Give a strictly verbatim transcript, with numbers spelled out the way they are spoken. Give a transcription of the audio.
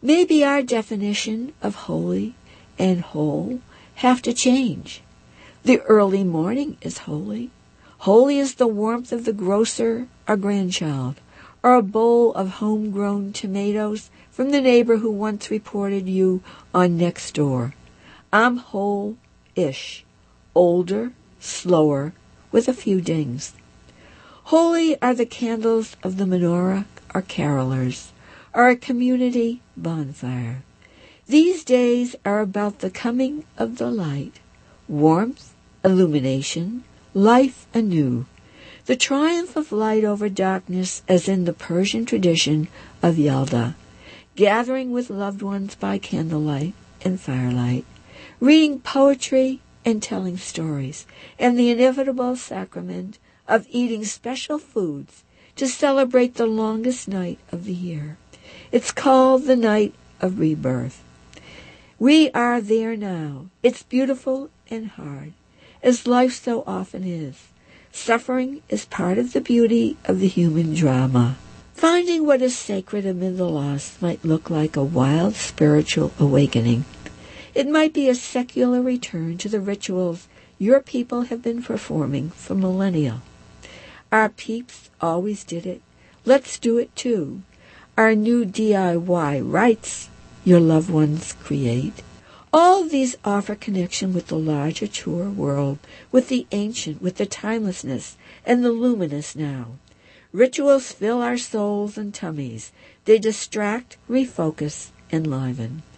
Maybe our definition of holy and whole have to change. The early morning is holy. Holy is the warmth of the grocer or grandchild, or a bowl of homegrown tomatoes from the neighbor who once reported you on next door. I'm whole-ish, older, slower, with a few dings. Holy are the candles of the menorah or carolers, or a community bonfire. These days are about the coming of the light, warmth, illumination, life anew, the triumph of light over darkness as in the Persian tradition of Yalda, gathering with loved ones by candlelight and firelight, reading poetry and telling stories, and the inevitable sacrament of eating special foods to celebrate the longest night of the year. It's called the night of rebirth. We are there now. It's beautiful and hard, as life so often is. Suffering is part of the beauty of the human drama. Finding what is sacred amid the loss might look like a wild spiritual awakening. It might be a secular return to the rituals your people have been performing for millennia. Our peeps always did it. Let's do it too. Our new D I Y rites your loved ones create. All of these offer connection with the larger truer world, with the ancient, with the timelessness, and the luminous now. Rituals fill our souls and tummies. They distract, refocus, enliven.